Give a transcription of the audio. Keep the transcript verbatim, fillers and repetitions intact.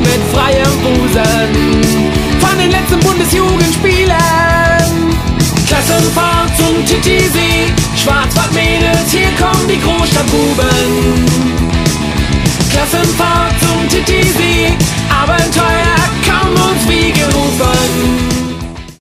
mit freiem Busen von den letzten Bundesjugendspielen. Klassenfahrt zum Titisee, Schwarzwaldmädels, hier kommen die Großstadtbuben.